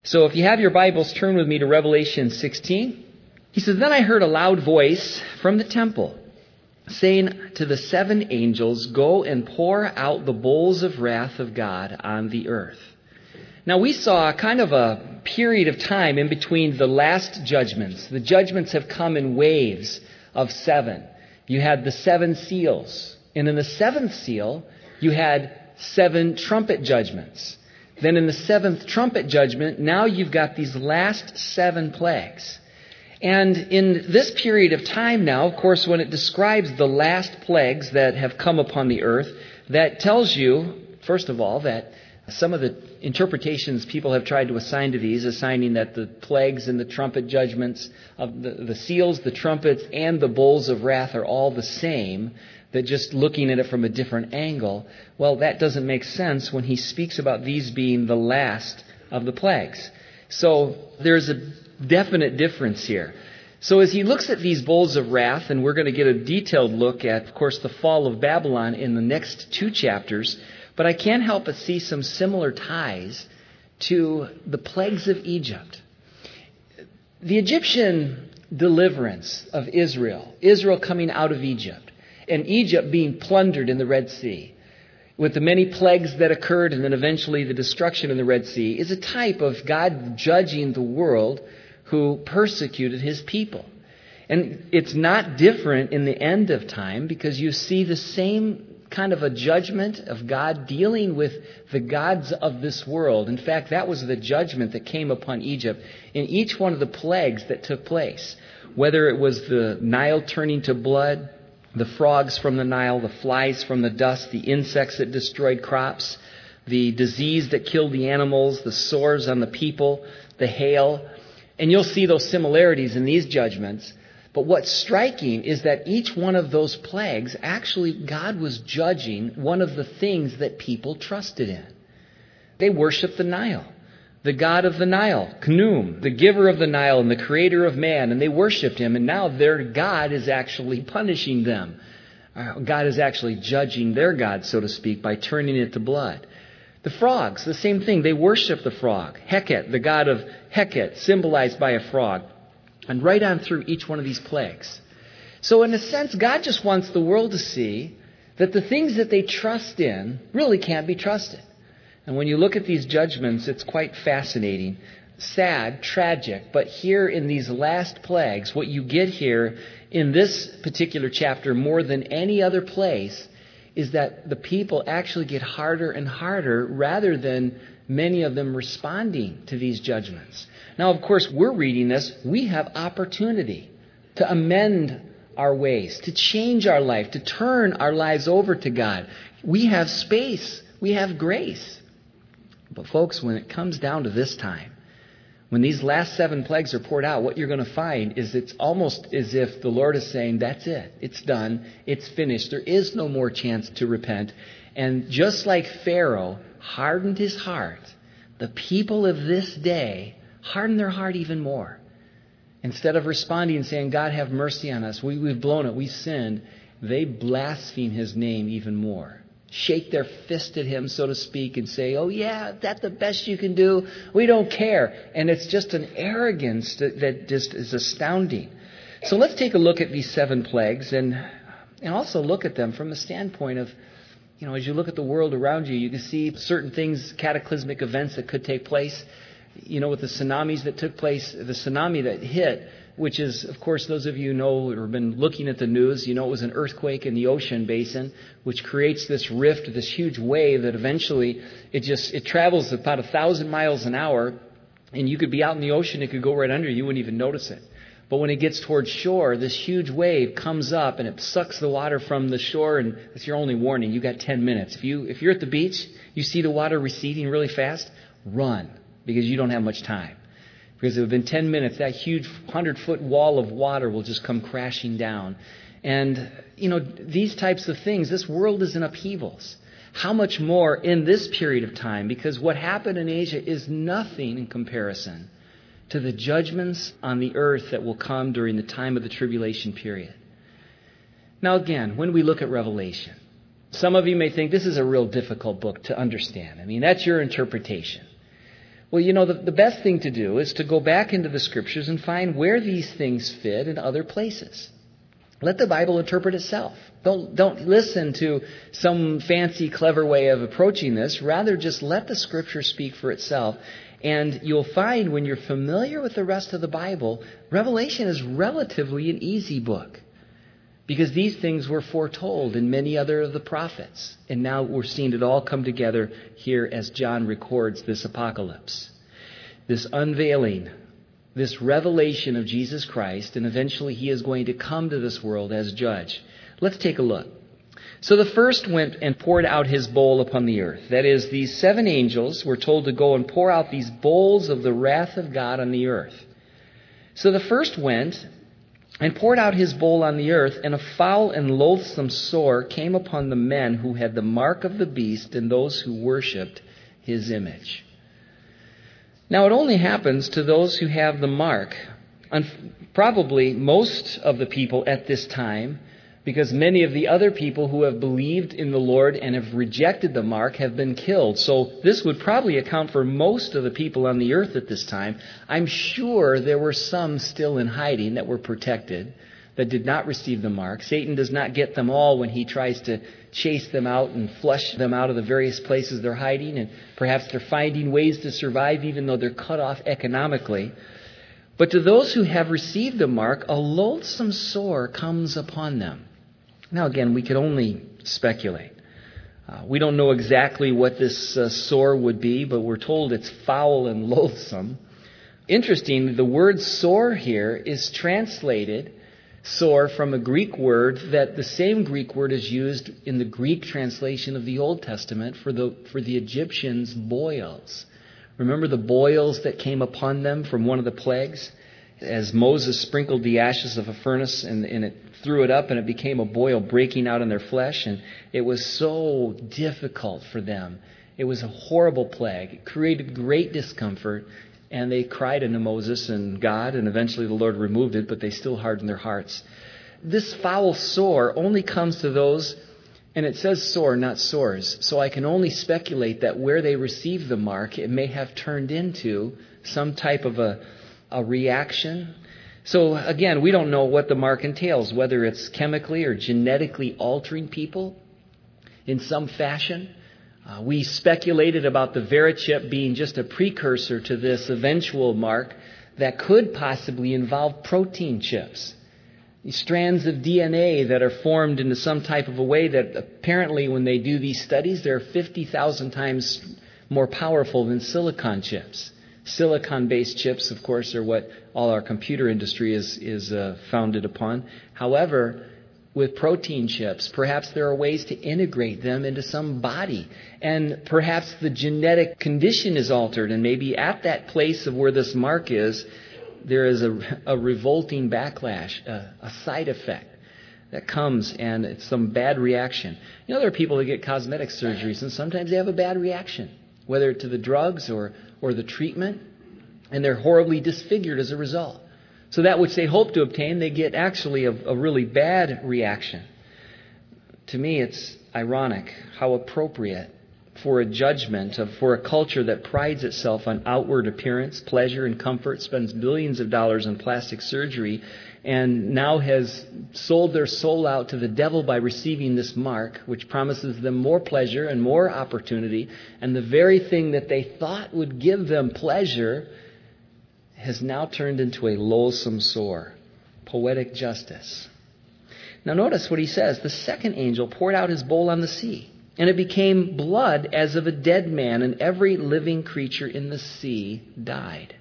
So if you have your Bibles, turn with me to Revelation 16. He says, "Then I heard a loud voice from the temple saying to the 7 angels, 'Go and pour out the bowls of wrath of God on the earth.'" Now we saw kind of a period of time in between the last judgments. The judgments have come in waves of 7. You had the 7 seals. And in the 7th seal, you had 7 trumpet judgments. Then in the 7th trumpet judgment, now you've got these last 7 plagues. And in this period of time now, of course, when it describes the last plagues that have come upon the earth, that tells you, first of all, that some of the interpretations people have tried to assign to these, assigning that the plagues and the trumpet judgments of the seals, the trumpets, and the bowls of wrath are all the same, that just looking at it from a different angle, well, that doesn't make sense when he speaks about these being the last of the plagues. So there's a definite difference here. So as he looks at these bowls of wrath, and we're going to get a detailed look at, of course, the fall of Babylon in the next 2 chapters, but I can't help but see some similar ties to the plagues of Egypt. The Egyptian deliverance of Israel coming out of Egypt, and Egypt being plundered in the Red Sea, with the many plagues that occurred and then eventually the destruction in the Red Sea, is a type of God judging the world who persecuted his people. And it's not different in the end of time, because you see the same kind of a judgment of God dealing with the gods of this world. In fact, that was the judgment that came upon Egypt in each one of the plagues that took place. Whether it was the Nile turning to blood, the frogs from the Nile, the flies from the dust, the insects that destroyed crops, the disease that killed the animals, the sores on the people, the hail. And you'll see those similarities in these judgments. But what's striking is that each one of those plagues, actually God was judging one of the things that people trusted in. They worshiped the Nile, the god of the Nile, Khnum, the giver of the Nile and the creator of man, and they worshiped him, and now their God is actually punishing them. God is actually judging their God, so to speak, by turning it to blood. The frogs, the same thing. They worship the frog, Heket, the god of Heket, symbolized by a frog, and right on through each one of these plagues. So in a sense, God just wants the world to see that the things that they trust in really can't be trusted. And when you look at these judgments, it's quite fascinating, sad, tragic. But here in these last plagues, what you get here in this particular chapter more than any other place is that the people actually get harder and harder rather than many of them responding to these judgments. Now, of course, we're reading this. We have opportunity to amend our ways, to change our life, to turn our lives over to God. We have space. We have grace. But folks, when it comes down to this time, when these last 7 plagues are poured out, what you're going to find is it's almost as if the Lord is saying, that's it. It's done. It's finished. There is no more chance to repent. And just like Pharaoh hardened his heart, the people of this day harden their heart even more. Instead of responding and saying, God, have mercy on us. We've blown it. We've sinned. They blaspheme his name even more. Shake their fist at him, so to speak, and say, oh yeah, that's the best you can do. We don't care. And it's just an arrogance that just is astounding. So let's take a look at these 7 plagues and also look at them from the standpoint of, as you look at the world around you, you can see certain things, cataclysmic events that could take place. With the tsunamis that took place, the tsunami that hit, which is, of course, those of you who know or have been looking at the news, it was an earthquake in the ocean basin, which creates this rift, this huge wave that eventually it travels about 1,000 miles an hour, and you could be out in the ocean, it could go right under you, you wouldn't even notice it. But when it gets towards shore, this huge wave comes up and it sucks the water from the shore, and it's your only warning. You got 10 minutes. If you're at the beach, you see the water receding really fast, run, because you don't have much time. Because within 10 minutes, that huge 100-foot wall of water will just come crashing down. And, these types of things, this world is in upheavals. How much more in this period of time? Because what happened in Asia is nothing in comparison to the judgments on the earth that will come during the time of the tribulation period. Now again, when we look at Revelation, some of you may think this is a real difficult book to understand. That's your interpretation. Well, the best thing to do is to go back into the Scriptures and find where these things fit in other places. Let the Bible interpret itself. Don't listen to some fancy, clever way of approaching this. Rather, just let the Scripture speak for itself. And you'll find when you're familiar with the rest of the Bible, Revelation is relatively an easy book. Because these things were foretold in many other of the prophets. And now we're seeing it all come together here as John records this apocalypse. This unveiling, this revelation of Jesus Christ, and eventually He is going to come to this world as judge. Let's take a look. So the first went and poured out his bowl upon the earth. That is, these 7 angels were told to go and pour out these bowls of the wrath of God on the earth. So the first went and poured out his bowl on the earth, and a foul and loathsome sore came upon the men who had the mark of the beast and those who worshipped his image. Now it only happens to those who have the mark. Probably most of the people at this time, because many of the other people who have believed in the Lord and have rejected the mark have been killed. So this would probably account for most of the people on the earth at this time. I'm sure there were some still in hiding that were protected, that did not receive the mark. Satan does not get them all when he tries to chase them out and flush them out of the various places they're hiding. And perhaps they're finding ways to survive even though they're cut off economically. But to those who have received the mark, a loathsome sore comes upon them. Now, again, we could only speculate. We don't know exactly what this sore would be, but we're told it's foul and loathsome. Interesting, the word sore here is translated sore from a Greek word that the same Greek word is used in the Greek translation of the Old Testament for the Egyptians' boils. Remember the boils that came upon them from one of the plagues? As Moses sprinkled the ashes of a furnace and it threw it up and it became a boil breaking out in their flesh. And it was so difficult for them. It was a horrible plague. It created great discomfort. And they cried unto Moses and God, and eventually the Lord removed it, but they still hardened their hearts. This foul sore only comes to those, and it says sore, not sores. So I can only speculate that where they received the mark, it may have turned into some type of a reaction. So again, we don't know what the mark entails, whether it's chemically or genetically altering people in some fashion. We speculated about the Verichip being just a precursor to this eventual mark that could possibly involve protein chips. These strands of DNA that are formed into some type of a way that apparently when they do these studies, they're 50,000 times more powerful than silicon chips. Silicon-based chips, of course, are what all our computer industry is founded upon. However, with protein chips, perhaps there are ways to integrate them into some body. And perhaps the genetic condition is altered, and maybe at that place of where this mark is, there is a revolting backlash, a side effect that comes, and it's some bad reaction. You know, there are people that get cosmetic surgeries, and sometimes they have a bad reaction, whether to the drugs or the treatment, and they're horribly disfigured as a result. So that which they hope to obtain, they get actually a really bad reaction. To me, it's ironic how appropriate for a judgment for a culture that prides itself on outward appearance, pleasure, and comfort, spends billions of dollars on plastic surgery, and now has sold their soul out to the devil by receiving this mark, which promises them more pleasure and more opportunity. And the very thing that they thought would give them pleasure has now turned into a loathsome sore. Poetic justice. Now notice what he says. The second angel poured out his bowl on the sea, and it became blood as of a dead man, and every living creature in the sea died.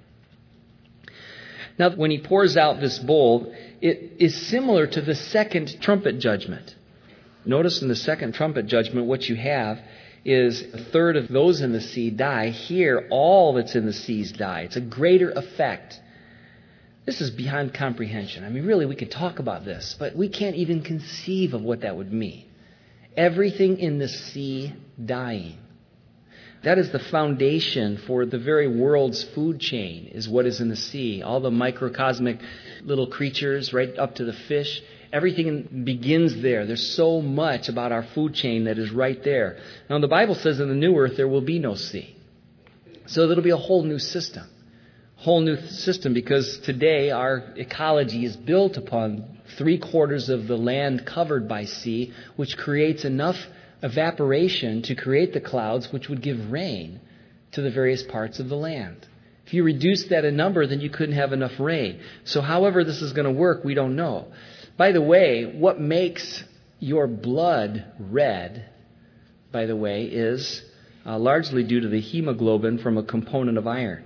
Now, when he pours out this bowl, it is similar to the second trumpet judgment. Notice in the second trumpet judgment, what you have is a third of those in the sea die. Here, all that's in the seas die. It's a greater effect. This is beyond comprehension. I mean, really, we could talk about this, but we can't even conceive of what that would mean. Everything in the sea dying. That is the foundation for the very world's food chain, is what is in the sea. All the microcosmic little creatures, right up to the fish. Everything begins there. There's so much about our food chain that is right there. Now, the Bible says in the new earth there will be no sea. So that'll be a whole new system. Whole new system, because today our ecology is built upon 3/4 of the land covered by sea, which creates enough evaporation to create the clouds which would give rain to the various parts of the land. If you reduce that in number, then you couldn't have enough rain. So however this is going to work, we don't know. By the way, what makes your blood red, by the way, is largely due to the hemoglobin from a component of iron.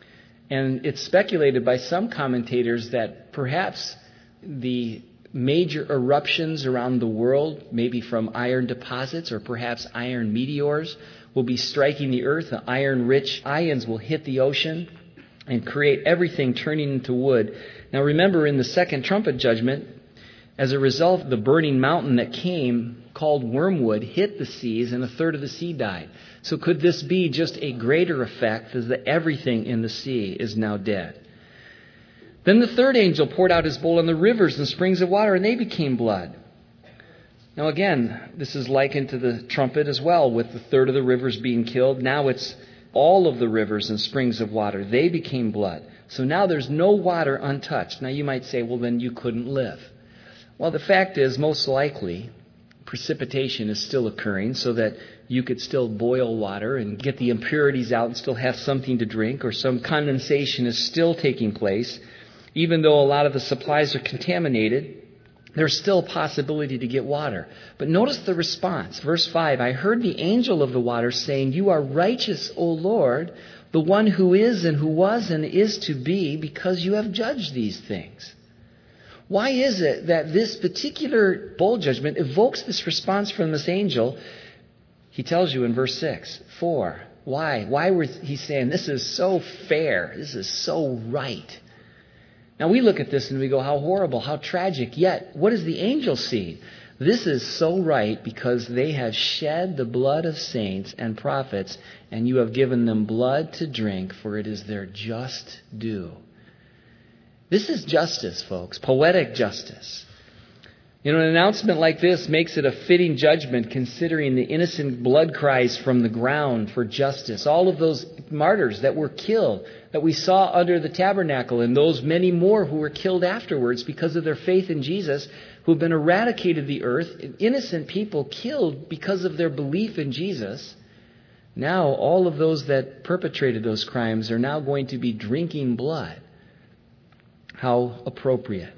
And it's speculated by some commentators that perhaps the major eruptions around the world, maybe from iron deposits or perhaps iron meteors, will be striking the earth. The iron-rich ions will hit the ocean and create everything turning into wood. Now remember, in the second trumpet judgment, as a result, the burning mountain that came, called wormwood, hit the seas, and 1/3 of the sea died. So could this be just a greater effect, as that everything in the sea is now dead? Then the third angel poured out his bowl on the rivers and springs of water, and they became blood. Now again, this is likened to the trumpet as well, with 1/3 of the rivers being killed. Now it's all of the rivers and springs of water. They became blood. So now there's no water untouched. Now you might say, well, then you couldn't live. Well, the fact is, most likely, precipitation is still occurring so that you could still boil water and get the impurities out and still have something to drink, or some condensation is still taking place. Even though a lot of the supplies are contaminated, there's still a possibility to get water. But notice the response. Verse 5, I heard the angel of the water saying, You are righteous, O Lord, the one who is and who was and is to be, because you have judged these things. Why is it that this particular bowl judgment evokes this response from this angel? He tells you in verse 6. Why? Why was he saying, this is so fair, this is so right? Now we look at this and we go, how horrible, how tragic. Yet, what is the angel seeing? This is so right because they have shed the blood of saints and prophets, and you have given them blood to drink, for it is their just due. This is justice, folks, poetic justice. An announcement like this makes it a fitting judgment, considering the innocent blood cries from the ground for justice. All of those martyrs that were killed, that we saw under the tabernacle, and those many more who were killed afterwards because of their faith in Jesus, who have been eradicated the earth, innocent people killed because of their belief in Jesus. Now all of those that perpetrated those crimes are now going to be drinking blood. How appropriate.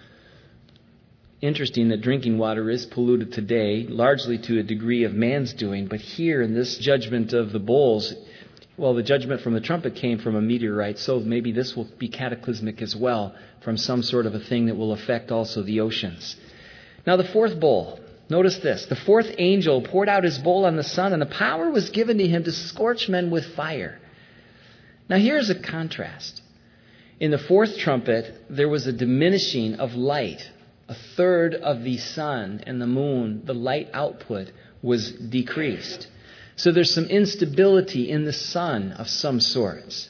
Interesting that drinking water is polluted today, largely to a degree of man's doing. But here in this judgment of the bowls, well, the judgment from the trumpet came from a meteorite, so maybe this will be cataclysmic as well, from some sort of a thing that will affect also the oceans. Now the fourth bowl, notice this. The fourth angel poured out his bowl on the sun, and the power was given to him to scorch men with fire. Now here's a contrast. In the fourth trumpet, there was a diminishing of light. 1/3 of the sun and the moon, the light output, was decreased. So there's some instability in the sun of some sorts.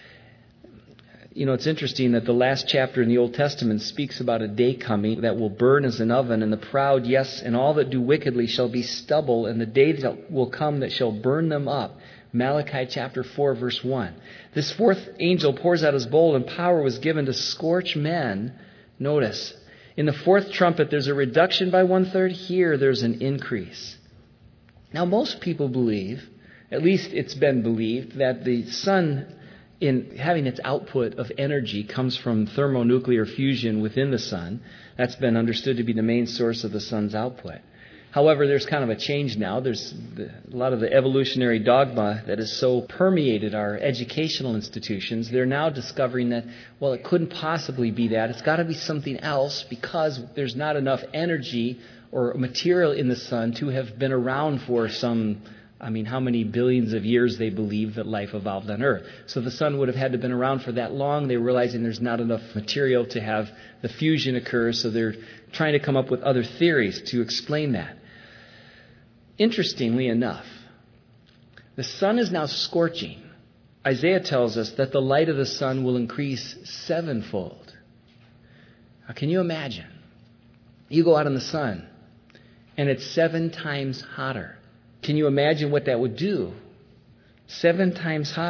It's interesting that the last chapter in the Old Testament speaks about a day coming that will burn as an oven, and the proud, yes, and all that do wickedly shall be stubble, and the day that will come that shall burn them up. Malachi chapter 4, verse 1. This fourth angel pours out his bowl, and power was given to scorch men. Notice, in the fourth trumpet, there's a reduction by 1/3. Here, there's an increase. Now, most people believe, at least it's been believed, that the sun, in having its output of energy, comes from thermonuclear fusion within the sun. That's been understood to be the main source of the sun's output. However, there's kind of a change now. There's a lot of the evolutionary dogma that has so permeated our educational institutions. They're now discovering that, well, it couldn't possibly be that. It's got to be something else, because there's not enough energy or material in the sun to have been around for how many billions of years they believe that life evolved on Earth. So the sun would have had to have been around for that long. They're realizing there's not enough material to have the fusion occur, so they're trying to come up with other theories to explain that. Interestingly enough, the sun is now scorching. Isaiah tells us that the light of the sun will increase 7-fold. Now, can you imagine? You go out in the sun, and it's 7 times hotter. Can you imagine what that would do? 7 times hotter.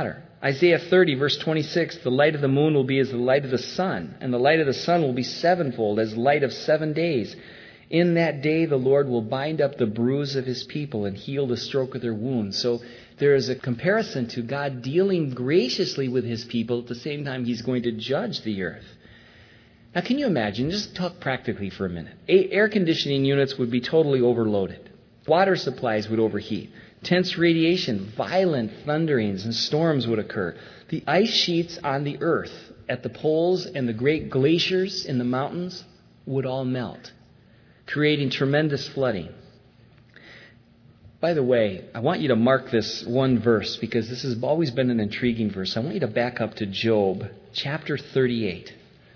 Isaiah 30, verse 26, the light of the moon will be as the light of the sun, and the light of the sun will be sevenfold as light of 7 days. In that day the Lord will bind up the bruise of his people and heal the stroke of their wounds. So there is a comparison to God dealing graciously with his people at the same time he's going to judge the earth. Now can you imagine, just talk practically for a minute. Air conditioning units would be totally overloaded. Water supplies would overheat. Intense radiation, violent thunderings and storms would occur. The ice sheets on the earth at the poles and the great glaciers in the mountains would all melt, creating tremendous flooding. By the way, I want you to mark this one verse because this has always been an intriguing verse. I want you to back up to Job chapter 38.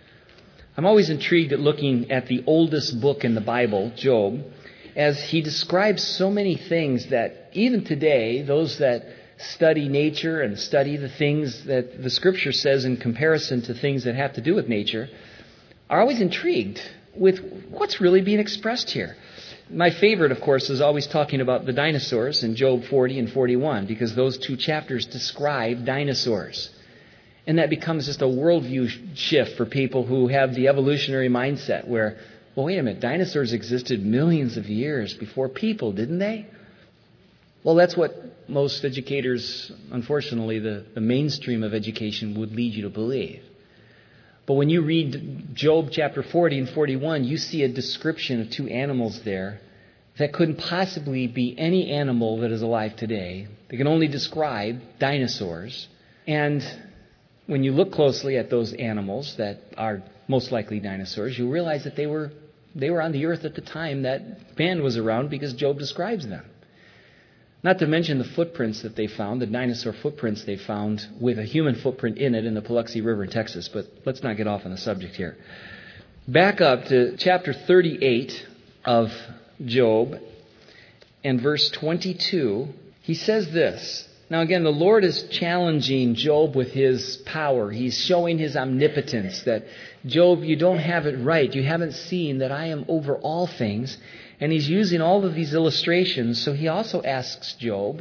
I'm always intrigued at looking at the oldest book in the Bible, Job, as he describes so many things that even today, those that study nature and study the things that the Scripture says in comparison to things that have to do with nature, are always intrigued with what's really being expressed here. My favorite, of course, is always talking about the dinosaurs in Job 40 and 41, because those two chapters describe dinosaurs. And that becomes just a worldview shift for people who have the evolutionary mindset where, well, wait a minute, dinosaurs existed millions of years before people, didn't they? Well, that's what most educators, unfortunately, the mainstream of education would lead you to believe. But when you read Job chapter 40 and 41, you see a description of two animals there that couldn't possibly be any animal that is alive today. They can only describe dinosaurs. And when you look closely at those animals that are most likely dinosaurs, you'll realize that they were on the earth at the time that man was around, because Job describes them. Not to mention the footprints that they found, the dinosaur footprints they found with a human footprint in it in the Paluxy River in Texas. But let's not get off on the subject here. Back up to chapter 38 of Job and verse 22. He says this. Now again, the Lord is challenging Job with his power. He's showing his omnipotence, that Job, you don't have it right. You haven't seen that I am over all things. And he's using all of these illustrations. So he also asks Job,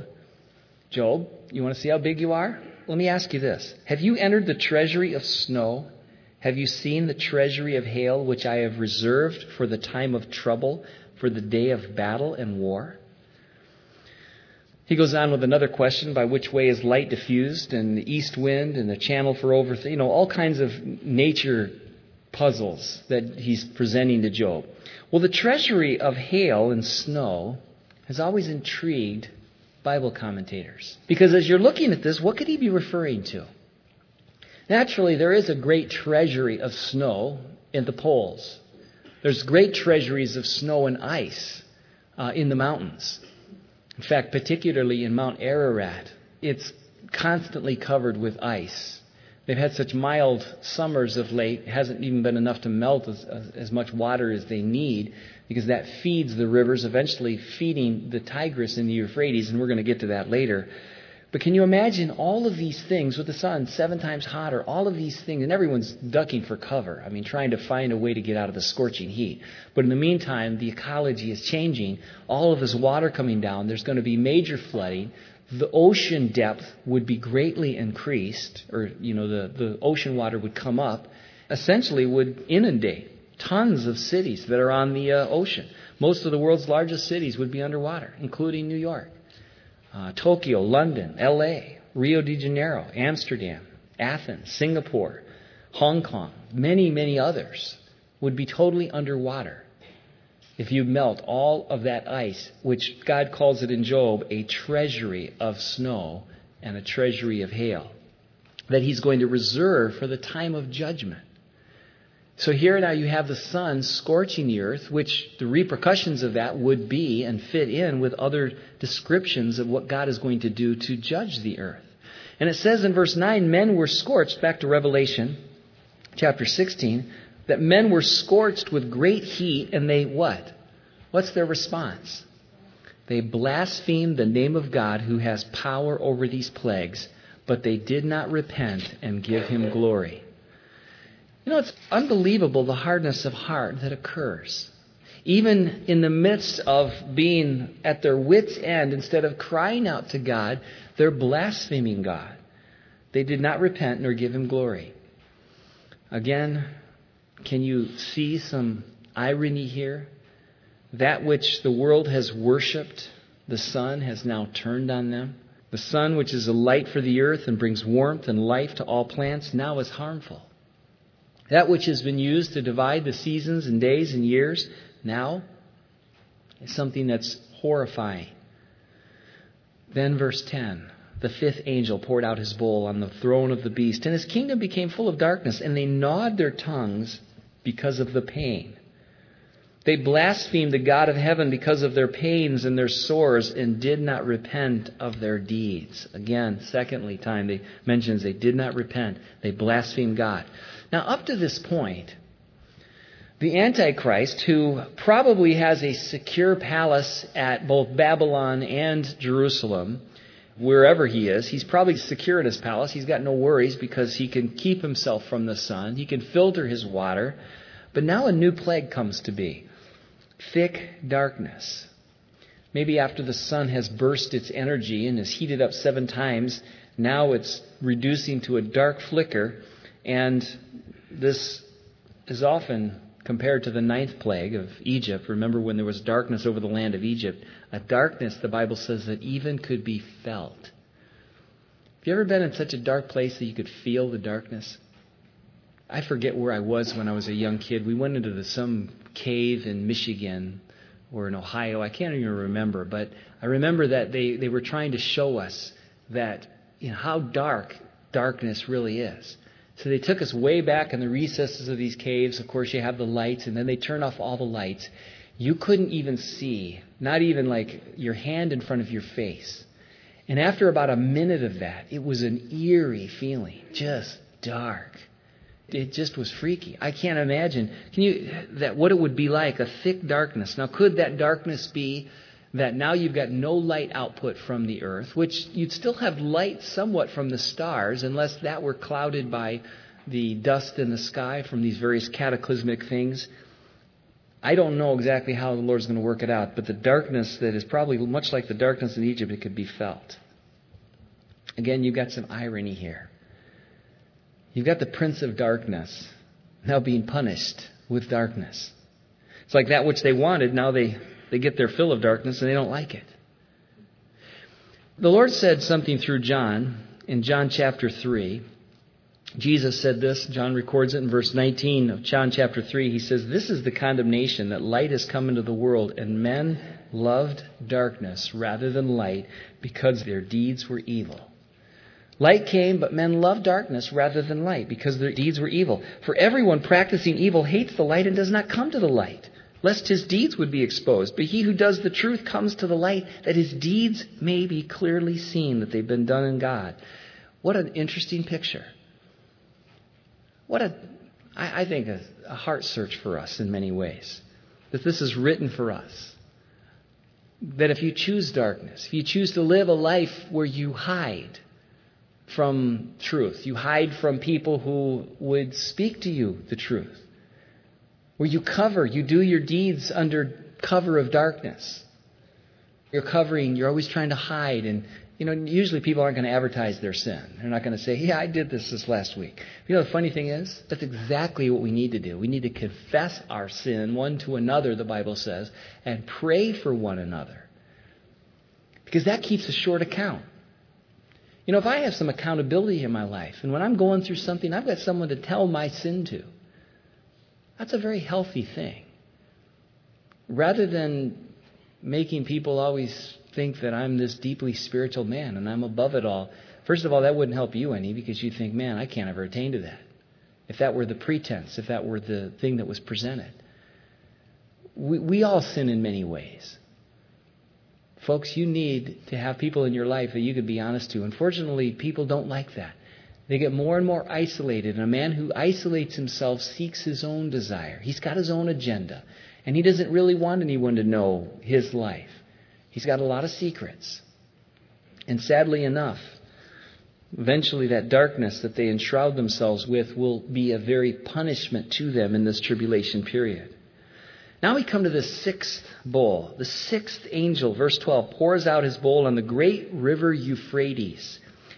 you want to see how big you are? Let me ask you this. Have you entered the treasury of snow? Have you seen the treasury of hail, which I have reserved for the time of trouble, for the day of battle and war? He goes on with another question, by which way is light diffused, and the east wind, and the channel for all kinds of nature puzzles that he's presenting to Job. Well, the treasury of hail and snow has always intrigued Bible commentators. Because as you're looking at this, what could he be referring to? Naturally, there is a great treasury of snow in the poles. There's great treasuries of snow and ice in the mountains. In fact, particularly in Mount Ararat, it's constantly covered with ice. They've had such mild summers of late, it hasn't even been enough to melt as much water as they need, because that feeds the rivers, eventually feeding the Tigris and the Euphrates, and we're going to get to that later. But can you imagine all of these things with the sun 7 times hotter, all of these things, and everyone's ducking for cover. I mean, trying to find a way to get out of the scorching heat. But in the meantime, the ecology is changing. All of this water coming down, there's going to be major flooding. The ocean depth would be greatly increased, or, the ocean water would come up, essentially would inundate tons of cities that are on the ocean. Most of the world's largest cities would be underwater, including New York. Tokyo, London, L.A., Rio de Janeiro, Amsterdam, Athens, Singapore, Hong Kong, many, many others would be totally underwater if you melt all of that ice, which God calls it in Job a treasury of snow and a treasury of hail, that he's going to reserve for the time of judgment. So here now you have the sun scorching the earth, which the repercussions of that would be and fit in with other descriptions of what God is going to do to judge the earth. And it says in verse 9, men were scorched, back to Revelation chapter 16, that men were scorched with great heat, and they what? What's their response? They blasphemed the name of God who has power over these plagues, but they did not repent and give him glory. It's unbelievable the hardness of heart that occurs. Even in the midst of being at their wits' end, instead of crying out to God, they're blaspheming God. They did not repent nor give him glory. Again, can you see some irony here? That which the world has worshipped, the sun has now turned on them. The sun, which is a light for the earth and brings warmth and life to all plants, now is harmful. That which has been used to divide the seasons and days and years, now is something that's horrifying. Then verse 10, the fifth angel poured out his bowl on the throne of the beast, and his kingdom became full of darkness, and they gnawed their tongues because of the pain. They blasphemed the God of heaven because of their pains and their sores, and did not repent of their deeds. Again, secondly time they mentions they did not repent. They blasphemed God. Now, up to this point, the Antichrist, who probably has a secure palace at both Babylon and Jerusalem, wherever he is, he's probably secure at his palace. He's got no worries because he can keep himself from the sun. He can filter his water. But now a new plague comes to be. Thick darkness. Maybe after the sun has burst its energy and is heated up 7 times, now it's reducing to a dark flicker. And this is often compared to the 9th plague of Egypt. Remember when there was darkness over the land of Egypt? A darkness, the Bible says, that even could be felt. Have you ever been in such a dark place that you could feel the darkness? I forget where I was when I was a young kid. We went into some cave in Michigan or in Ohio. I can't even remember. But I remember that they were trying to show us that, how dark darkness really is. So they took us way back in the recesses of these caves. Of course, you have the lights, and then they turn off all the lights. You couldn't even see, not even like your hand in front of your face. And after about a minute of that, it was an eerie feeling, just dark. It just was freaky. I can't imagine what it would be like, a thick darkness. Now, could that darkness be that now you've got no light output from the earth, which you'd still have light somewhat from the stars, unless that were clouded by the dust in the sky from these various cataclysmic things? I don't know exactly how the Lord's going to work it out, but the darkness that is probably much like the darkness in Egypt, it could be felt. Again, you've got some irony here. You've got the prince of darkness now being punished with darkness. It's like that which they wanted, now they get their fill of darkness and they don't like it. The Lord said something through John in John chapter 3. Jesus said this. John records it in verse 19 of John chapter 3. He says, "This is the condemnation, that light has come into the world, and men loved darkness rather than light because their deeds were evil." Light came, but men loved darkness rather than light because their deeds were evil. For everyone practicing evil hates the light and does not come to the light, lest his deeds would be exposed. But he who does the truth comes to the light, that his deeds may be clearly seen, that they've been done in God. What an interesting picture. I think a heart search for us in many ways. That this is written for us. That if you choose darkness, if you choose to live a life where you hide from truth, you hide from people who would speak to you the truth, where you do your deeds under cover of darkness. You're always trying to hide. And, usually people aren't going to advertise their sin. They're not going to say, "Yeah, I did this last week." The funny thing is, that's exactly what we need to do. We need to confess our sin one to another, the Bible says, and pray for one another. Because that keeps a short account. If I have some accountability in my life, and when I'm going through something, I've got someone to tell my sin to. That's a very healthy thing. Rather than making people always think that I'm this deeply spiritual man and I'm above it all. First of all, that wouldn't help you any, because you'd think, man, I can't ever attain to that. If that were the pretense, if that were the thing that was presented. We all sin in many ways. Folks, you need to have people in your life that you can be honest to. Unfortunately, people don't like that. They get more and more isolated. And a man who isolates himself seeks his own desire. He's got his own agenda. And he doesn't really want anyone to know his life. He's got a lot of secrets. And sadly enough, eventually that darkness that they enshroud themselves with will be a very punishment to them in this tribulation period. Now we come to the sixth bowl. The sixth angel, verse 12, pours out his bowl on the great river Euphrates.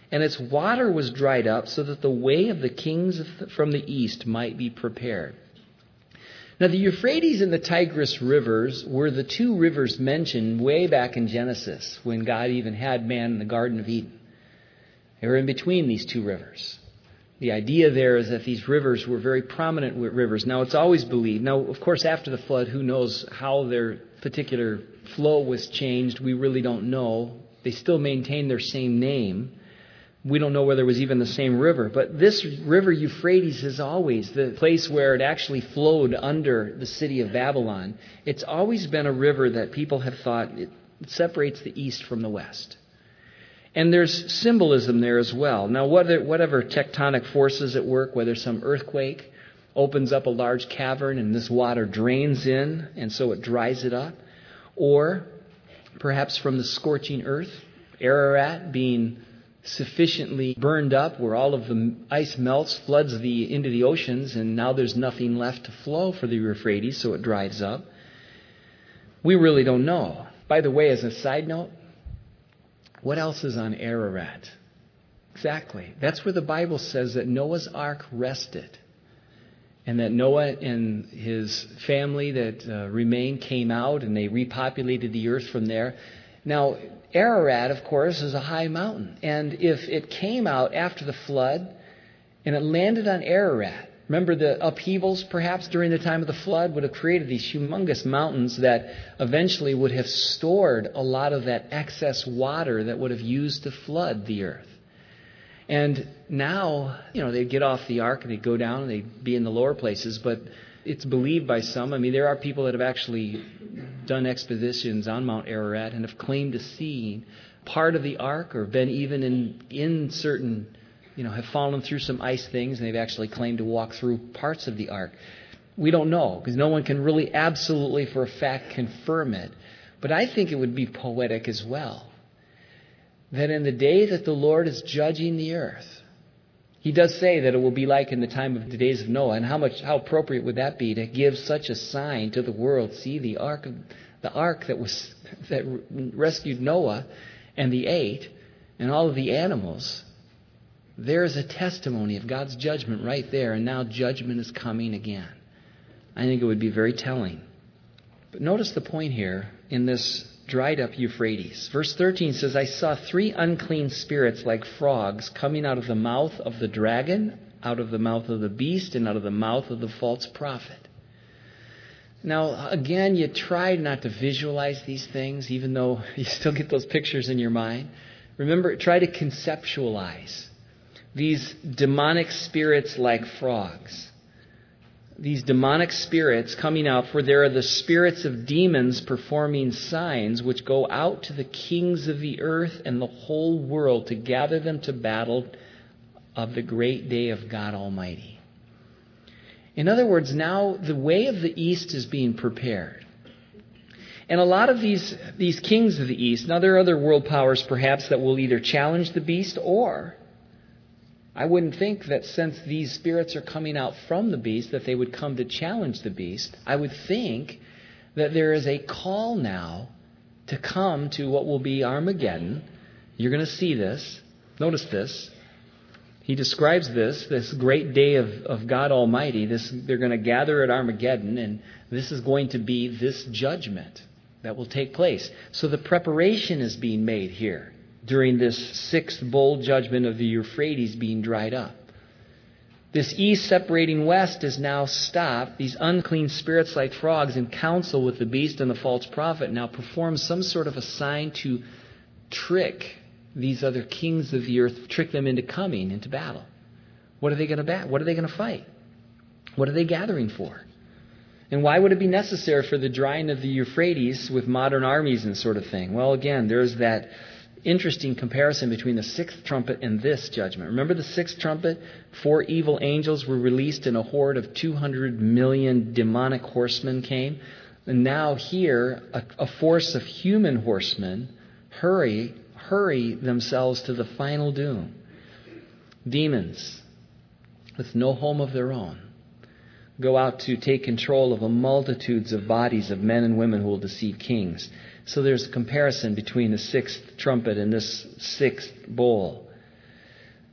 and its water was dried up so that the way of the kings from the east might be prepared. Now, the Euphrates and the Tigris rivers were the two rivers mentioned way back in Genesis when God even had man in the Garden of Eden. They were in between these two rivers. The idea there is that these rivers were very prominent rivers. Now, it's always believed. Now, of course, after the flood, who knows how their particular flow was changed? We really don't know. They still maintain their same name. We don't know whether it was even the same river. But this river Euphrates is always the place where it actually flowed under the city of Babylon. It's always been a river that people have thought it separates the east from the west. And there's symbolism there as well. Now, whatever tectonic forces at work, whether some earthquake opens up a large cavern and this water drains in and so it dries it up, or perhaps from the scorching earth, Ararat being sufficiently burned up where all of the ice melts, floods into the oceans, and now there's nothing left to flow for the Euphrates, so it dries up. We really don't know. By the way, as a side note, what else is on Ararat? Exactly. That's where the Bible says that Noah's ark rested, and that Noah and his family that remained came out, and they repopulated the earth from there. Now, Ararat, of course, is a high mountain. And if it came out after the flood and it landed on Ararat, remember the upheavals perhaps during the time of the flood would have created these humongous mountains that eventually would have stored a lot of that excess water that would have used to flood the earth. And now, they'd get off the ark and they'd go down and they'd be in the lower places, but it's believed by some. I mean, there are people that have actually done expeditions on Mount Ararat and have claimed to see part of the ark, or been even in certain, have fallen through some ice things, and they've actually claimed to walk through parts of the ark. We don't know, because no one can really absolutely for a fact confirm it. But I think it would be poetic as well, that in the day that the Lord is judging the earth, He does say that it will be like in the time of the days of Noah. And how appropriate would that be to give such a sign to the world? See, the ark that rescued Noah and the 8 and all of the animals. There is a testimony of God's judgment right there, and now judgment is coming again. I think it would be very telling. But notice the point here in this dried up Euphrates. Verse 13 says, I saw 3 unclean spirits like frogs coming out of the mouth of the dragon, out of the mouth of the beast, and out of the mouth of the false prophet. Now, again, you try not to visualize these things, even though you still get those pictures in your mind. Remember, try to conceptualize these demonic spirits like frogs. These demonic spirits coming out, for there are the spirits of demons performing signs which go out to the kings of the earth and the whole world to gather them to battle of the great day of God Almighty. In other words, now the way of the east is being prepared. And a lot of these kings of the east, now there are other world powers perhaps that will either challenge the beast, or I wouldn't think that since these spirits are coming out from the beast that they would come to challenge the beast. I would think that there is a call now to come to what will be Armageddon. You're going to see this. Notice this. He describes this great day of God Almighty. They're going to gather at Armageddon, and this is going to be this judgment that will take place. So the preparation is being made here during this 6th bowl judgment of the Euphrates being dried up. This east separating west is now stopped. These unclean spirits like frogs in council with the beast and the false prophet now perform some sort of a sign to trick these other kings of the earth, trick them into coming into battle. What are they going to fight? What are they gathering for? And why would it be necessary for the drying of the Euphrates with modern armies and sort of thing? Well, again, there's that interesting comparison between the 6th trumpet and this judgment. Remember the 6th trumpet? 4 evil angels were released and a horde of 200 million demonic horsemen came. And now here, a force of human horsemen hurry themselves to the final doom. Demons with no home of their own go out to take control of a multitudes of bodies of men and women who will deceive kings. So there's a comparison between the 6th trumpet and this 6th bowl.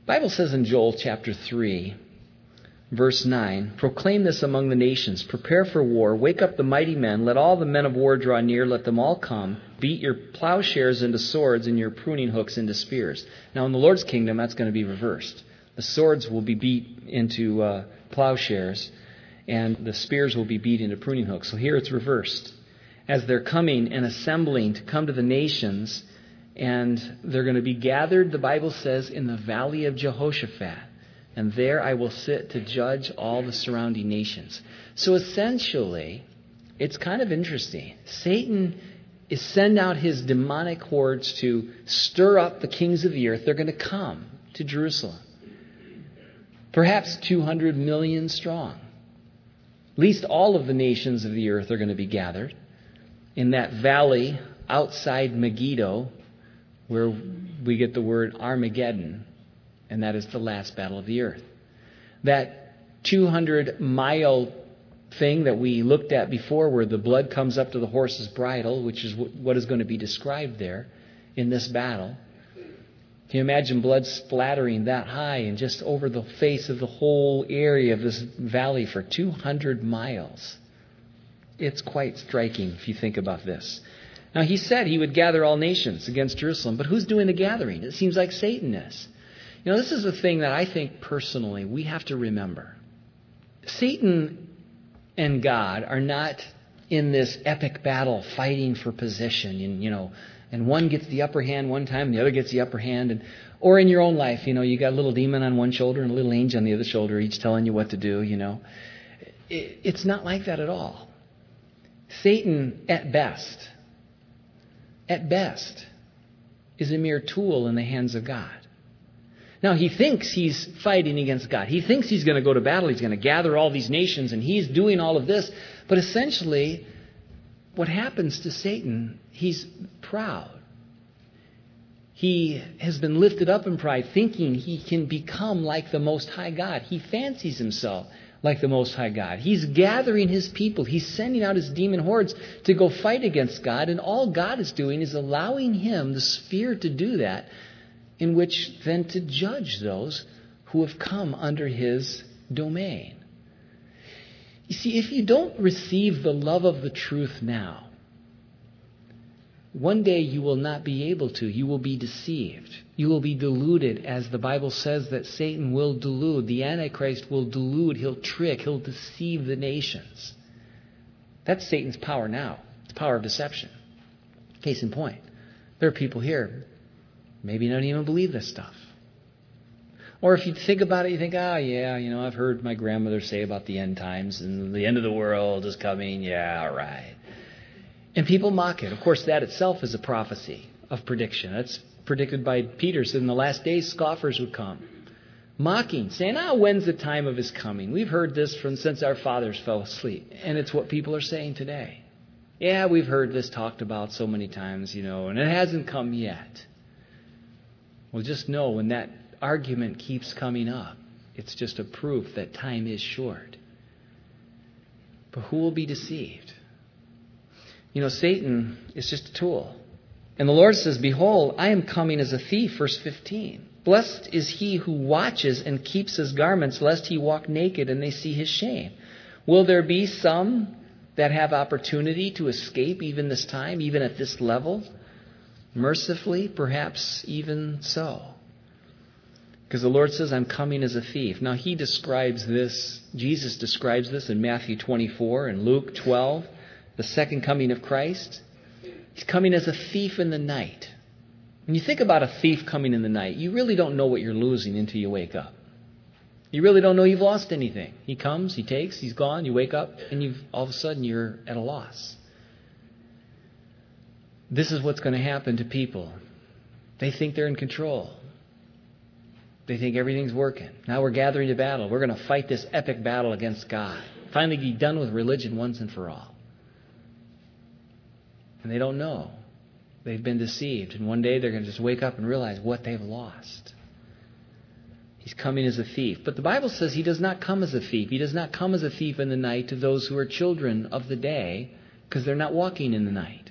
Bible says in Joel chapter 3, verse 9, proclaim this among the nations, prepare for war, wake up the mighty men, let all the men of war draw near, let them all come, beat your plowshares into swords and your pruning hooks into spears. Now in the Lord's kingdom, that's going to be reversed. The swords will be beat into plowshares, and the spears will be beat into pruning hooks. So here it's reversed. As they're coming and assembling to come to the nations, and they're going to be gathered, the Bible says, in the valley of Jehoshaphat. And there I will sit to judge all the surrounding nations. So essentially, it's kind of interesting. Satan is sending out his demonic hordes to stir up the kings of the earth. They're going to come to Jerusalem. Perhaps 200 million strong. At least all of the nations of the earth are going to be gathered in that valley outside Megiddo, where we get the word Armageddon, and that is the last battle of the earth. That 200-mile thing that we looked at before, where the blood comes up to the horse's bridle, which is what is going to be described there in this battle. Can you imagine blood splattering that high and just over the face of the whole area of this valley for 200 miles? It's quite striking if you think about this. Now, he said he would gather all nations against Jerusalem, but who's doing the gathering? It seems like Satan is. You know, this is a thing that I think personally we have to remember. Satan and God are not in this epic battle fighting for position, and one gets the upper hand one time, and the other gets the upper hand. Or in your own life, you got a little demon on one shoulder and a little angel on the other shoulder, each telling you what to do, It's not like that at all. Satan, at best, is a mere tool in the hands of God. Now, he thinks he's fighting against God. He thinks he's going to go to battle. He's going to gather all these nations, and he's doing all of this. But essentially, what happens to Satan, he's proud. He has been lifted up in pride, thinking he can become like the Most High God. He fancies himself like the Most High God. He's gathering his people. He's sending out his demon hordes to go fight against God. And all God is doing is allowing him the sphere to do that, in which then to judge those who have come under his domain. You see, if you don't receive the love of the truth now, one day you will not be able to. You will be deceived. You will be deluded, as the Bible says that Satan will delude. The Antichrist will delude. He'll trick. He'll deceive the nations. That's Satan's power now. It's power of deception. Case in point, there are people here, maybe don't even believe this stuff. Or if you think about it, you think, I've heard my grandmother say about the end times and the end of the world is coming. Yeah, all right. And people mock it. Of course, that itself is a prophecy of prediction. That's predicted by Peter. So in the last days, scoffers would come, mocking, saying, when's the time of his coming? We've heard this since our fathers fell asleep. And it's what people are saying today. Yeah, we've heard this talked about so many times, and it hasn't come yet. Well, just know when that argument keeps coming up, it's just a proof that time is short. But who will be deceived? Satan is just a tool. And the Lord says, behold, I am coming as a thief, verse 15. Blessed is he who watches and keeps his garments, lest he walk naked and they see his shame. Will there be some that have opportunity to escape even this time, even at this level? Mercifully, perhaps even so. Because the Lord says, I'm coming as a thief. Now, Jesus describes this in Matthew 24 and Luke 12, the second coming of Christ. He's coming as a thief in the night. When you think about a thief coming in the night, you really don't know what you're losing until you wake up. You really don't know you've lost anything. He comes, he takes, he's gone, you wake up, and all of a sudden you're at a loss. This is what's going to happen to people. They think they're in control. They think everything's working. Now we're gathering to battle. We're going to fight this epic battle against God. Finally be done with religion once and for all. And they don't know. They've been deceived. And one day they're going to just wake up and realize what they've lost. He's coming as a thief. But the Bible says he does not come as a thief. He does not come as a thief in the night to those who are children of the day, because they're not walking in the night.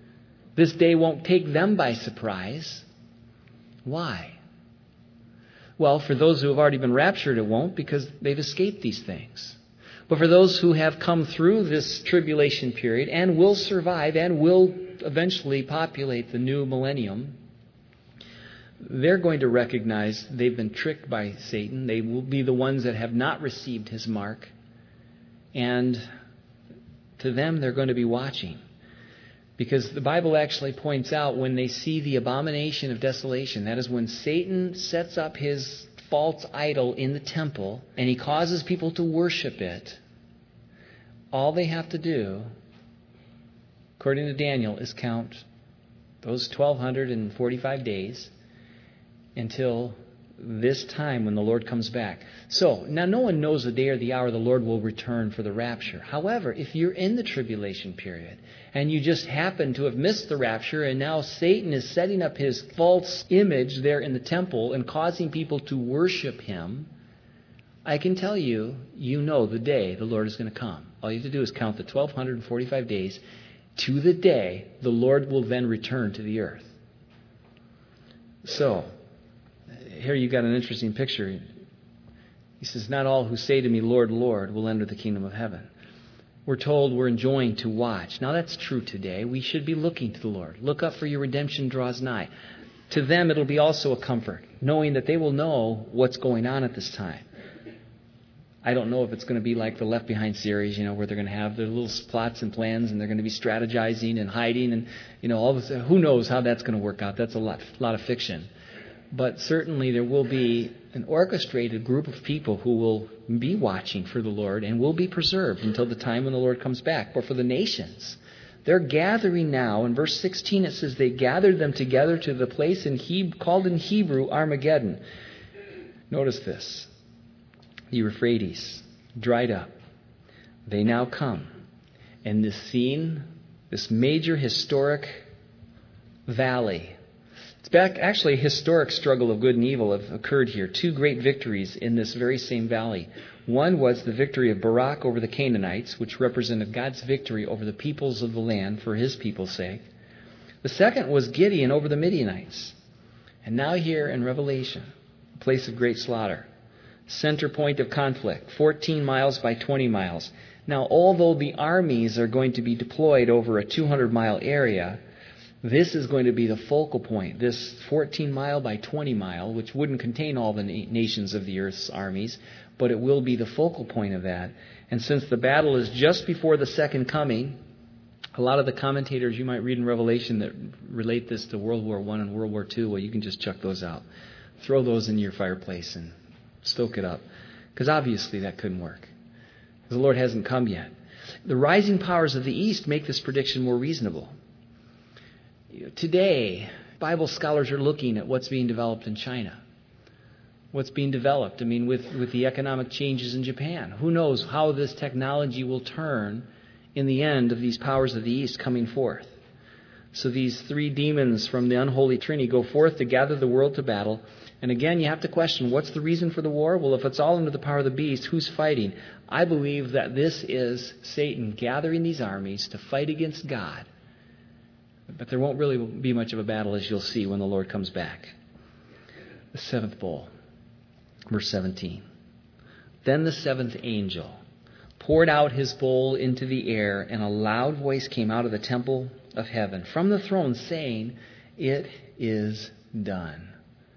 This day won't take them by surprise. Why? Well, for those who have already been raptured, it won't, because they've escaped these things. But for those who have come through this tribulation period and will survive and will eventually populate the new millennium, they're going to recognize they've been tricked by Satan. They will be the ones that have not received his mark. And to them, they're going to be watching. Because the Bible actually points out when they see the abomination of desolation, that is when Satan sets up his false idol in the temple and he causes people to worship it, all they have to do, according to Daniel, is count those 1,245 days until this time when the Lord comes back. So, now no one knows the day or the hour the Lord will return for the rapture. However, if you're in the tribulation period and you just happen to have missed the rapture and now Satan is setting up his false image there in the temple and causing people to worship him, I can tell you, you know the day the Lord is going to come. All you have to do is count the 1,245 days to the day the Lord will then return to the earth. So, here you've got an interesting picture. He says, not all who say to me, Lord, Lord, will enter the kingdom of heaven. We're told we're enjoined to watch. Now that's true today. We should be looking to the Lord. Look up, for your redemption draws nigh. To them it'll be also a comfort, knowing that they will know what's going on at this time. I don't know if it's going to be like the Left Behind series, where they're going to have their little plots and plans and they're going to be strategizing and hiding and, all this. Who knows how that's going to work out? That's a lot of fiction. But certainly there will be an orchestrated group of people who will be watching for the Lord and will be preserved until the time when the Lord comes back. But for the nations, they're gathering now. In verse 16 it says they gathered them together to the place called in Hebrew Armageddon. Notice this. The Euphrates dried up. They now come. And this scene, this major historic valley, actually, a historic struggle of good and evil have occurred here. Two great victories in this very same valley. One was the victory of Barak over the Canaanites, which represented God's victory over the peoples of the land for his people's sake. The second was Gideon over the Midianites. And now here in Revelation, a place of great slaughter. Center point of conflict, 14 miles by 20 miles. Now, although the armies are going to be deployed over a 200-mile area, this is going to be the focal point, this 14 mile by 20 mile, which wouldn't contain all the nations of the earth's armies, but it will be the focal point of that. And since the battle is just before the second coming, a lot of the commentators you might read in Revelation that relate this to World War I and World War II, well, you can just chuck those out. Throw those in your fireplace and stoke it up. Because obviously that couldn't work. Because the Lord hasn't come yet. The rising powers of the East make this prediction more reasonable. Today, Bible scholars are looking at what's being developed in China. What's being developed, with the economic changes in Japan. Who knows how this technology will turn in the end of these powers of the East coming forth. So these three demons from the unholy trinity go forth to gather the world to battle. And again, you have to question, what's the reason for the war? Well, if it's all under the power of the beast, who's fighting? I believe that this is Satan gathering these armies to fight against God. But there won't really be much of a battle, as you'll see when the Lord comes back. The seventh bowl, verse 17. Then the seventh angel poured out his bowl into the air, and a loud voice came out of the temple of heaven from the throne, saying, "It is done."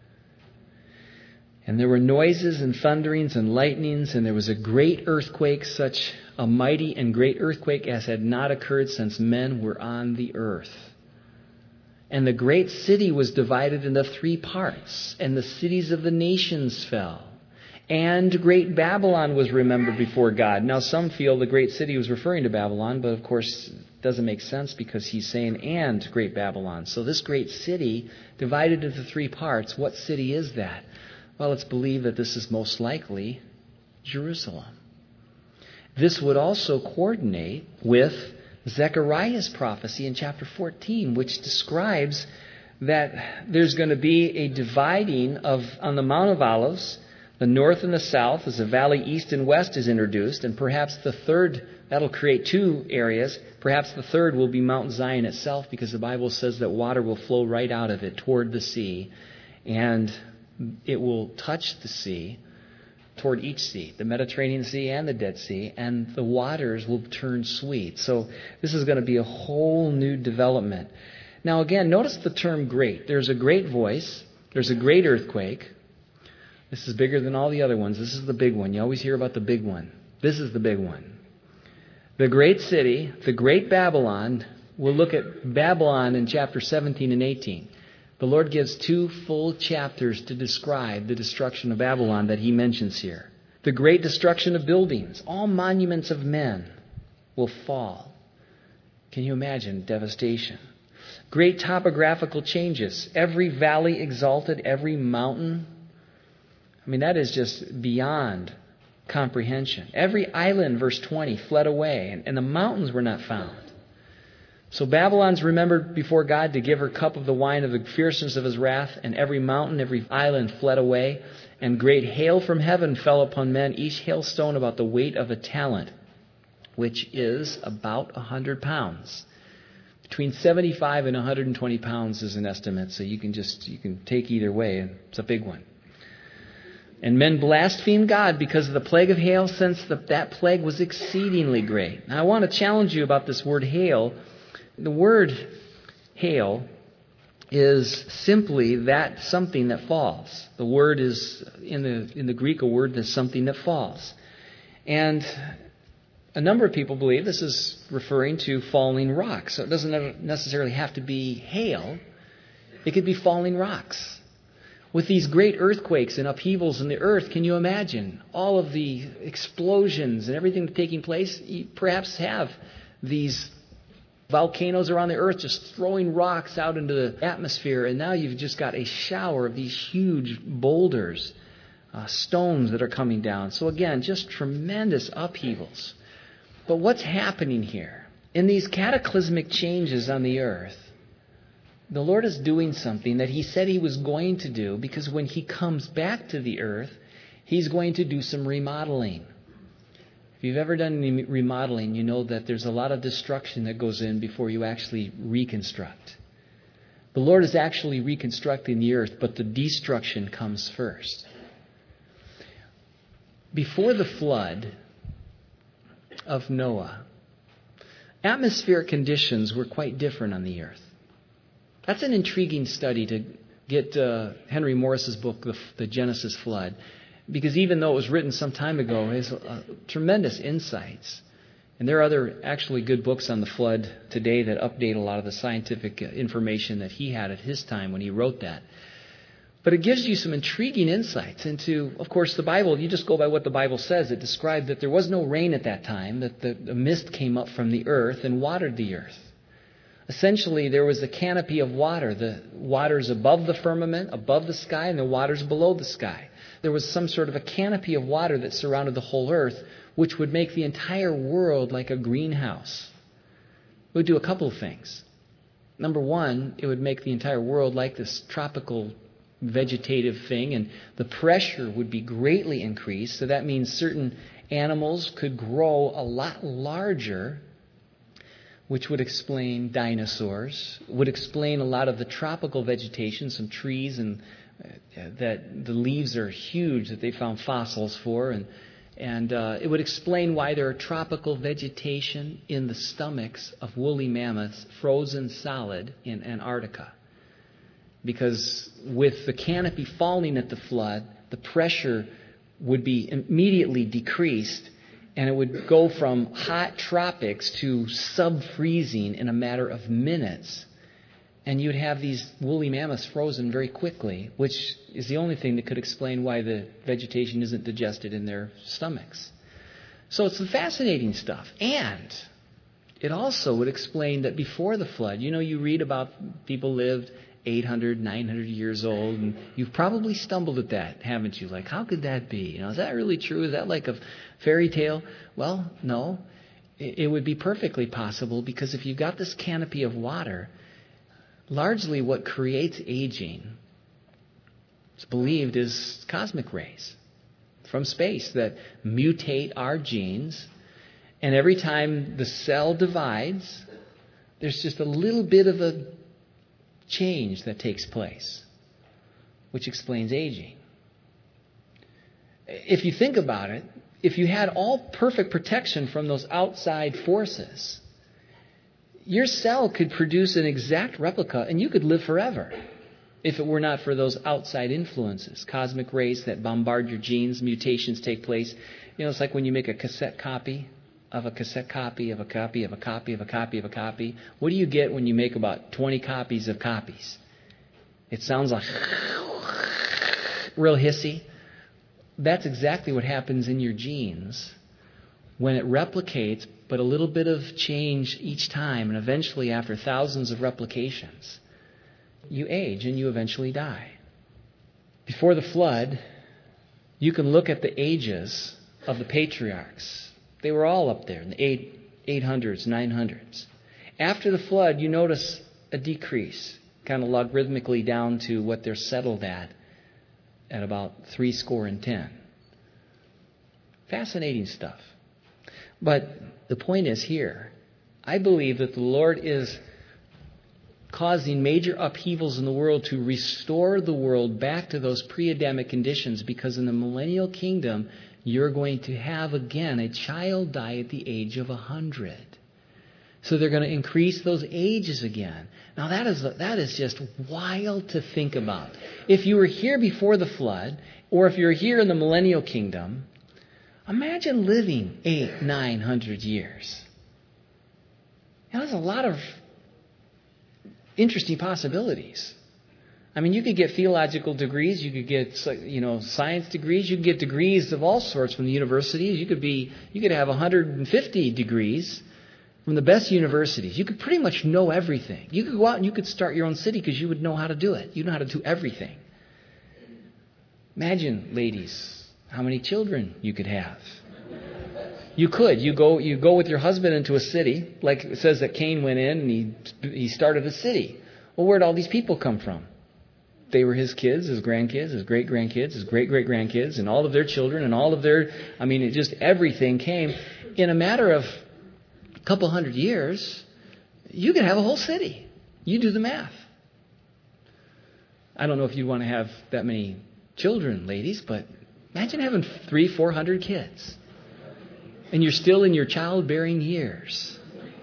And there were noises and thunderings and lightnings, and there was a great earthquake, such a mighty and great earthquake as had not occurred since men were on the earth. And the great city was divided into three parts, and the cities of the nations fell. And great Babylon was remembered before God. Now some feel the great city was referring to Babylon, but of course it doesn't make sense because he's saying, and great Babylon. So this great city divided into three parts. What city is that? Well, it's believed that this is most likely Jerusalem. This would also coordinate with Zechariah's prophecy in chapter 14, which describes that there's going to be a dividing on the Mount of Olives, the north and the south, as the valley east and west is introduced, and perhaps the third, that'll create two areas. Perhaps the third will be Mount Zion itself, because the Bible says that water will flow right out of it toward the sea. And it will touch the sea, toward each sea, the Mediterranean Sea and the Dead Sea, and the waters will turn sweet. So this is going to be a whole new development. Now again, notice the term great. There's a great voice. There's a great earthquake. This is bigger than all the other ones. This is the big one. You always hear about the big one. This is the big one. The great city, the great Babylon. We'll look at Babylon in chapter 17 and 18. The Lord gives 2 full chapters to describe the destruction of Babylon that he mentions here. The great destruction of buildings. All monuments of men will fall. Can you imagine devastation? Great topographical changes. Every valley exalted, every mountain. I mean, that is just beyond comprehension. Every island, verse 20, fled away, and the mountains were not found. So Babylon's remembered before God to give her cup of the wine of the fierceness of his wrath, and every mountain, every island fled away, and great hail from heaven fell upon men, each hailstone about the weight of a talent, which is about 100 pounds. Between 75 and 120 pounds is an estimate, so you can take either way, and it's a big one. And men blasphemed God because of the plague of hail, since that plague was exceedingly great. Now I want to challenge you about this word hail. The word hail is simply that something that falls. The word is, in the Greek, a word that's something that falls. And a number of people believe this is referring to falling rocks. So it doesn't necessarily have to be hail. It could be falling rocks. With these great earthquakes and upheavals in the earth, can you imagine all of the explosions and everything taking place? You perhaps have these volcanoes around the earth just throwing rocks out into the atmosphere, and now you've just got a shower of these huge boulders, stones that are coming down. So again, just tremendous upheavals. But what's happening here? In these cataclysmic changes on the earth, the Lord is doing something that he said he was going to do, because when he comes back to the earth, he's going to do some remodeling. If you've ever done any remodeling, you know that there's a lot of destruction that goes in before you actually reconstruct. The Lord is actually reconstructing the earth, but the destruction comes first. Before the flood of Noah, atmospheric conditions were quite different on the earth. That's an intriguing study to get Henry Morris's book, The Genesis Flood, because even though it was written some time ago, it has tremendous insights. And there are other actually good books on the flood today that update a lot of the scientific information that he had at his time when he wrote that. But it gives you some intriguing insights into, of course, the Bible. You just go by what the Bible says. It described that there was no rain at that time, that the mist came up from the earth and watered the earth. Essentially, there was a canopy of water, the waters above the firmament, above the sky, and the waters below the sky. There was some sort of a canopy of water that surrounded the whole earth, which would make the entire world like a greenhouse. It would do a couple of things. Number one, it would make the entire world like this tropical vegetative thing, and the pressure would be greatly increased. So that means certain animals could grow a lot larger, which would explain dinosaurs, would explain a lot of the tropical vegetation, some trees and that the leaves are huge that they found fossils for, and it would explain why there are tropical vegetation in the stomachs of woolly mammoths frozen solid in Antarctica. Because with the canopy falling at the flood, the pressure would be immediately decreased, and it would go from hot tropics to sub-freezing in a matter of minutes. And you'd have these woolly mammoths frozen very quickly, which is the only thing that could explain why the vegetation isn't digested in their stomachs. So it's some fascinating stuff. And it also would explain that before the flood, you read about people lived 800, 900 years old, and you've probably stumbled at that, haven't you? Like, how could that be? Is that really true? Is that like a fairy tale? Well, no. It would be perfectly possible, because if you've got this canopy of water, largely what creates aging, it's believed, is cosmic rays from space that mutate our genes, and every time the cell divides, there's just a little bit of a change that takes place. which explains aging. If you think about it, if you had all perfect protection from those outside forces, your cell could produce an exact replica and you could live forever if it were not for those outside influences, cosmic rays that bombard your genes, mutations take place. It's like when you make a cassette copy of a cassette copy of a copy of a copy of a copy of a copy. What do you get when you make about 20 copies of copies? It sounds like real hissy. That's exactly what happens in your genes when it replicates, but a little bit of change each time, and eventually after thousands of replications, you age and you eventually die. Before the flood, you can look at the ages of the patriarchs. They were all up there in the 800s, 900s. After the flood, you notice a decrease, kind of logarithmically down to what they're settled at about 70. Fascinating stuff. But the point is here, I believe that the Lord is causing major upheavals in the world to restore the world back to those pre-Adamic conditions, because in the millennial kingdom, you're going to have again a child die at the age of 100. So they're going to increase those ages again. Now that is just wild to think about. If you were here before the flood, or if you're here in the millennial kingdom, imagine living 800-900 years. There's a lot of interesting possibilities. I mean, you could get theological degrees, you could get science degrees, you could get degrees of all sorts from the universities. You could have 150 degrees from the best universities. You could pretty much know everything. You could go out and you could start your own city because you would know how to do it. You know how to do everything. Imagine, ladies, how many children you could have. You could. You go with your husband into a city, like it says that Cain went in and he started a city. Well, where'd all these people come from? They were his kids, his grandkids, his great-grandkids, his great-great-grandkids, and all of their children, and all of their, everything came. In a matter of a couple hundred years, you could have a whole city. You do the math. I don't know if you'd want to have that many children, ladies, but imagine having 300-400 kids. And you're still in your childbearing years.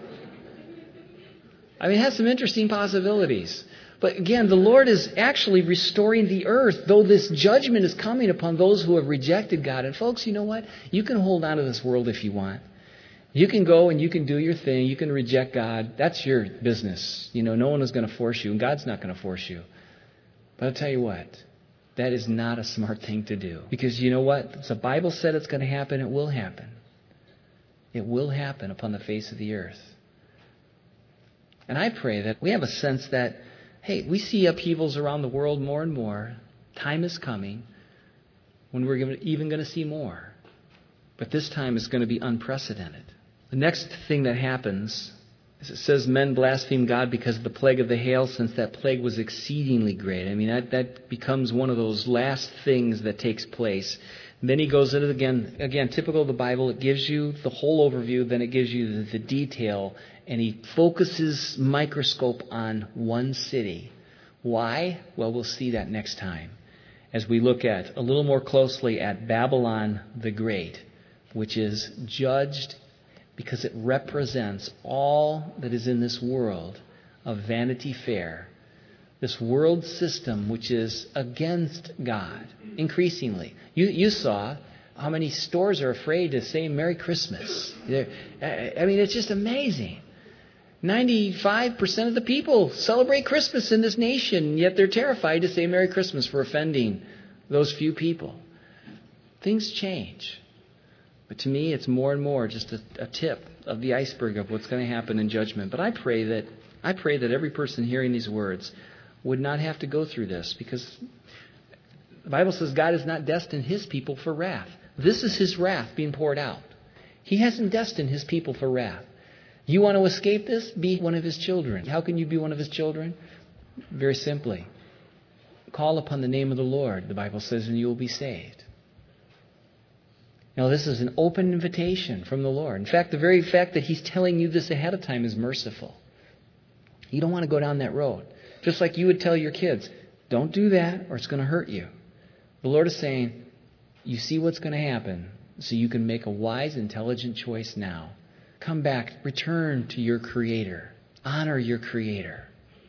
It has some interesting possibilities. But again, the Lord is actually restoring the earth, though this judgment is coming upon those who have rejected God. And folks, you know what? You can hold on to this world if you want. You can go and you can do your thing. You can reject God. That's your business. No one is going to force you, and God's not going to force you. But I'll tell you what, that is not a smart thing to do. Because you know what? If the Bible said it's going to happen, it will happen. It will happen upon the face of the earth. And I pray that we have a sense that, hey, we see upheavals around the world more and more. Time is coming when we're even going to see more. But this time is going to be unprecedented. The next thing that happens is it says men blaspheme God because of the plague of the hail, since that plague was exceedingly great. That becomes one of those last things that takes place. And then he goes into it again, typical of the Bible. It gives you the whole overview, then it gives you the detail, and he focuses microscope on one city. Why? Well, we'll see that next time as we look at a little more closely at Babylon the Great, which is judged because it represents all that is in this world of Vanity Fair, this world system which is against God increasingly. You saw how many stores are afraid to say Merry Christmas. It's just amazing. 95% of the people celebrate Christmas in this nation, yet they're terrified to say Merry Christmas for offending those few people. Things change. But to me, it's more and more just a tip of the iceberg of what's going to happen in judgment. But I pray that every person hearing these words would not have to go through this, because the Bible says God has not destined his people for wrath. This is his wrath being poured out. He hasn't destined his people for wrath. You want to escape this? Be one of his children. How can you be one of his children? Very simply. Call upon the name of the Lord, the Bible says, and you will be saved. Now, this is an open invitation from the Lord. In fact, the very fact that he's telling you this ahead of time is merciful. You don't want to go down that road. Just like you would tell your kids, Don't do that or it's going to hurt you. The Lord is saying, you see what's going to happen so you can make a wise, intelligent choice now. Come back. Return to your Creator. Honor your Creator.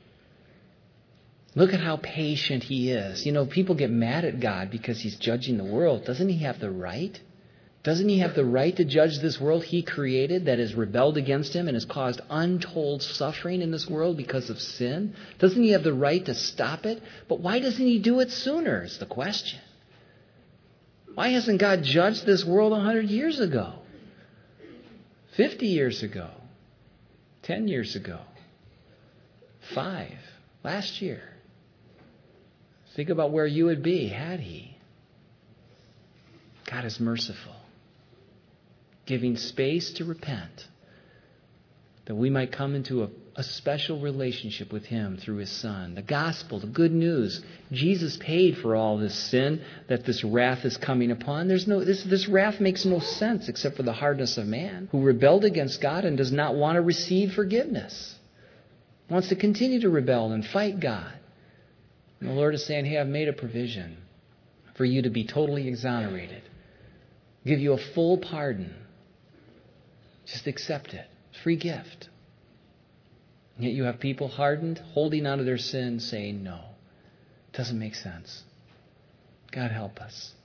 Look at how patient He is. You know, people get mad at God because He's judging the world. Doesn't He have the right? Doesn't He have the right to judge this world He created that has rebelled against Him and has caused untold suffering in this world because of sin? Doesn't He have the right to stop it? But why doesn't He do it sooner is the question. Why hasn't God judged this world 100 years ago? 50 years ago? 10 years ago? 5? Last year? Think about where you would be had He. God is merciful, giving space to repent, that we might come into a special relationship with Him through His Son. The gospel, the good news. Jesus paid for all this sin that this wrath is coming upon. This wrath makes no sense except for the hardness of man who rebelled against God and does not want to receive forgiveness. Wants to continue to rebel and fight God. And the Lord is saying, hey, I've made a provision for you to be totally exonerated. Give you a full pardon. Just accept it. Free gift. And yet you have people hardened, holding on to their sin, saying no. It doesn't make sense. God help us.